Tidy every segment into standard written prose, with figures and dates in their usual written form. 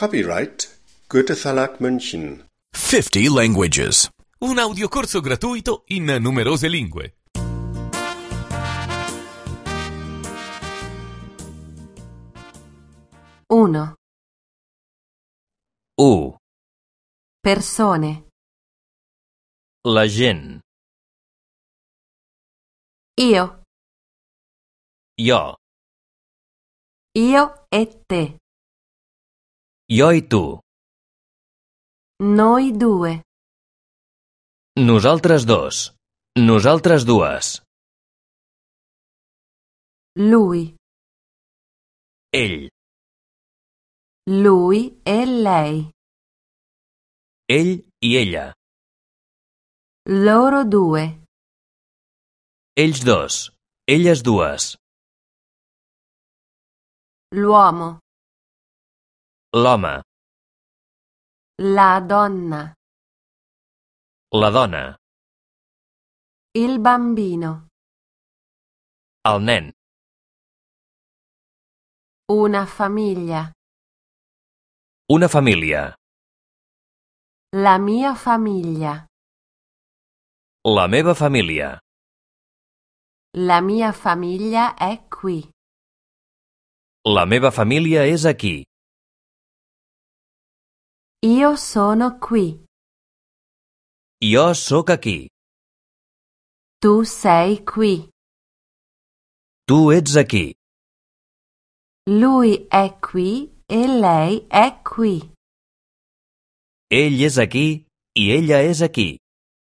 Copyright Goethe Verlag München. 50 languages. Un audiocorso gratuito in numerose lingue. Uno. U. Persone. La gent. Io. Jo. Io e te. Jo i tu. Noi due. Nosaltres dos. Nosaltres dues. Lui. Ell. Lui e lei. Ell i ella. Loro due. Ells dos. Elles dues. L'uomo. L'home. La donna. La dona. Il bambino. El nen. Una famiglia. Una família. La mia famiglia. La meva família. La mia famiglia è qui. La meva família és aquí. Io sono qui. Jo sóc aquí. Tu sei qui. Tu ets aquí. Lui è qui e lei è qui. Ell és aquí i ella és aquí.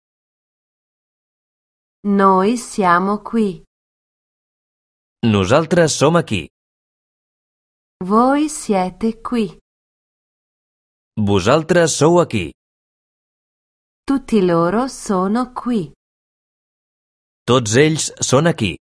Noi siamo qui. Nosaltres som aquí. Voi siete qui. Vosaltres sou aquí. Tutti loro sono qui. Tots ells són aquí.